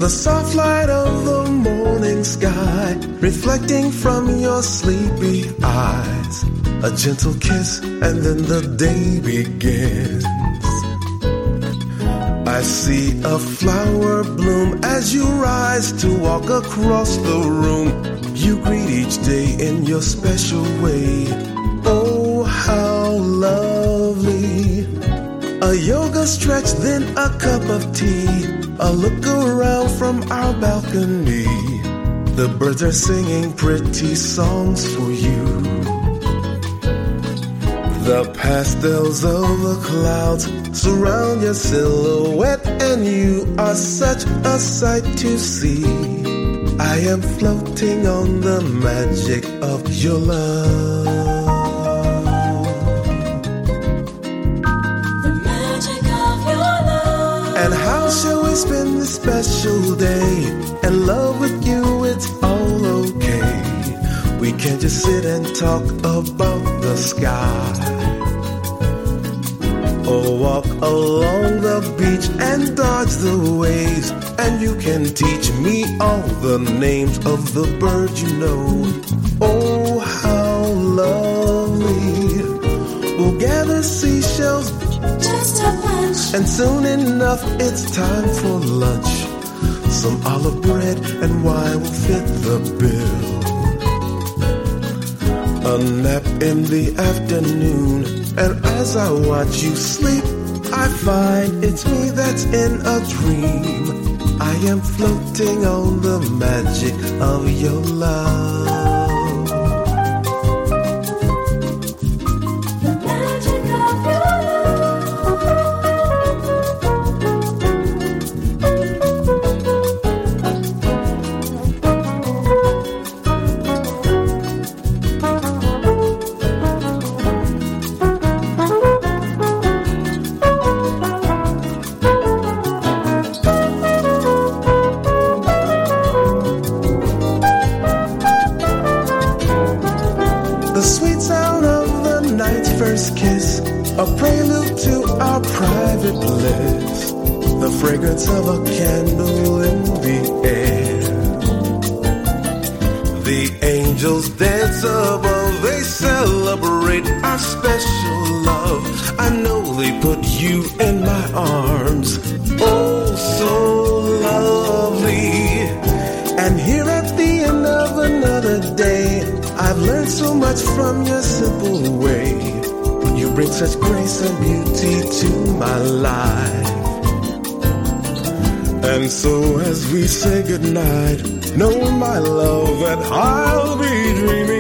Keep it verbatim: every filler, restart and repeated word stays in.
The soft light of the morning sky reflecting from your sleepy eyes. A gentle kiss and then the day begins. I see a flower bloom as you rise to walk across the room. You greet each day in your special way. Oh, how lovely. A yoga stretch, then a cup of tea. A look around from our balcony. The birds are singing pretty songs for you. The pastels of the clouds surround your silhouette, and you are such a sight to see. I am floating on the magic of your love. The magic of your love. And how shall we spend this special day? In love with you, it's all okay. We can't just sit and talk about the sky, or walk along the beach and dodge the waves. And you can teach me all the names of the birds you know. Oh, how lovely. We'll gather seashells, just a bunch, and soon enough it's time for lunch. Some olive bread and wine will fit the bill. A nap in the afternoon, and as I watch you sleep, I find it's me that's in a dream. I am floating on the magic of your love. The magic of your a prelude to our private bliss, the fragrance of a candle in the air. The angels dance above, they celebrate our special love. I know they put you in my arms, oh so lovely. And here at the end of another day, I've learned so much from your simple way. You bring such grace and beauty to my life. And so as we say goodnight, know my love that I'll be dreaming